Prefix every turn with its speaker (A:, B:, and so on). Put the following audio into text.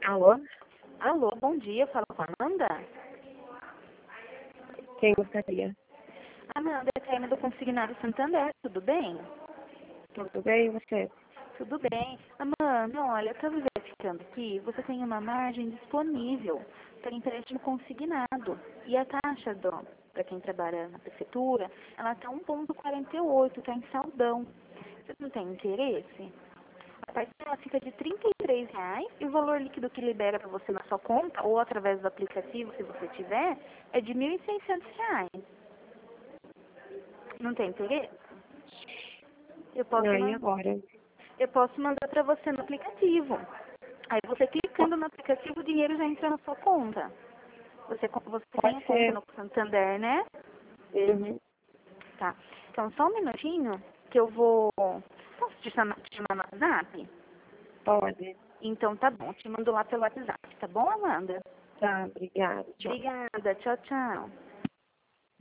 A: Alô?
B: Alô, bom dia, fala com a Amanda?
A: Quem gostaria?
B: Amanda, é Taina do Consignado Santander, tudo bem?
A: Tudo bem, e você?
B: Tudo bem. Amanda, olha, eu estava verificando aqui, você tem uma margem disponível para empréstimo consignado. E a taxa para quem trabalha na prefeitura, ela está 1,48, está em saldão. Você não tem interesse? A parcela fica de R$ 33 e o valor líquido que libera para você na sua conta ou através do aplicativo, se você tiver, é de R$ 1.600. Não tem interesse? Eu posso,
A: E agora?
B: eu posso mandar para você no aplicativo. Aí você clicando no aplicativo, o dinheiro já entra na sua conta. Você tem a
A: Pode
B: conta
A: ser.
B: no Santander, né?
A: Uhum.
B: Tá. Então, só um minutinho que eu vou... Posso te chamar no WhatsApp?
A: Pode.
B: Então, tá bom. Te mando lá pelo WhatsApp, tá bom, Amanda?
A: Tá, obrigada. Tchau.
B: Obrigada. Tchau, tchau.